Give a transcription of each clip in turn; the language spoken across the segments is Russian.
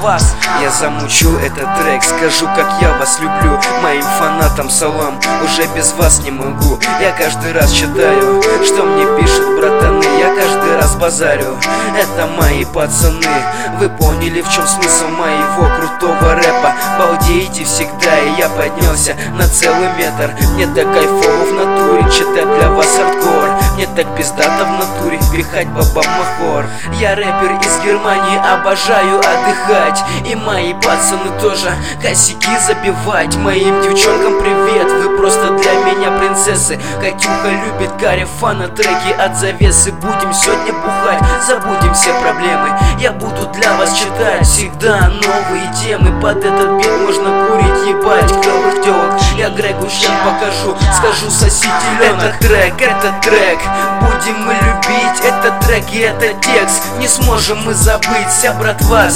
вас. Я замучу этот трек, скажу, как я вас люблю. Моим фанатам салам, уже без вас не могу. Я каждый раз читаю, что мне пишут братаны. Я каждый раз базарю, это мои пацаны. Вы поняли, в чем смысл моего крутого рэпа? Балдеете всегда, и я поднялся на целый метр. Мне так кайфово в натуре читать для вас хардкор. Мне так пиздато в натуре пихать бабам махор. Я рэпер из Германии, обожаю отдыхать. И мои пацаны тоже косяки забивать. Моим девчонкам привет, вы просто для меня принцессы. Катюха любит Карифана, треки от завесы. Будем сегодня бухать, забудем все проблемы. Я буду для вас читать всегда новые темы. Под этот бит можно курить, ебать клёвых тёлок. Я Грегу щас покажу, скажу соси теленок. Этот трек будем мы любить. Этот трек и этот текст не сможем мы забыть. Вся братва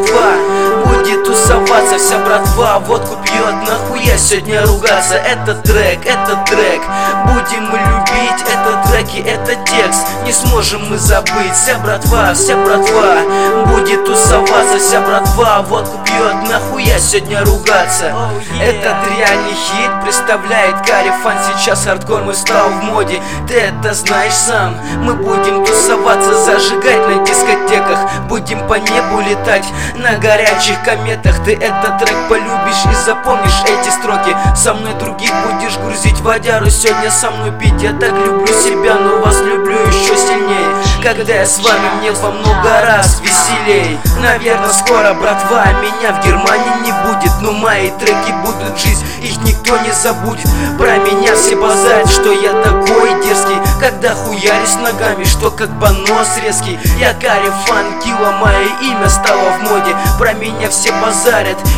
будет тусоваться. Вся братва водку пьет, нахуя сегодня ругаться. Этот трек будем мы любить. Этот трек и этот текст не сможем мы забыть. Вся братва будет тусоваться. Вся братва водку пьет, нахуя сегодня ругаться. Этот реальный хит представляет Карифан. Сейчас хардкор мой стал в моде, ты это знаешь сам. Мы будем тусоваться, зажигать на дискотеках. Будем по небу летать на горячих кометах. Ты этот трек полюбишь и запомнишь эти строки. Со мной других будешь грузить водяру, сегодня со мной пить. Я так люблю себя, но вас люблю еще сильнее. Когда я с вами, мне во много раз веселей. Наверное, скоро, братва, меня в Германии не будет. Но мои треки будут жить, их никто не забудет. Про меня все базарят, что я такой дерзкий. Когда хуярюсь ногами, что как понос резкий. Я Карифан Килла, мое имя стало в моде. Про меня все базарят,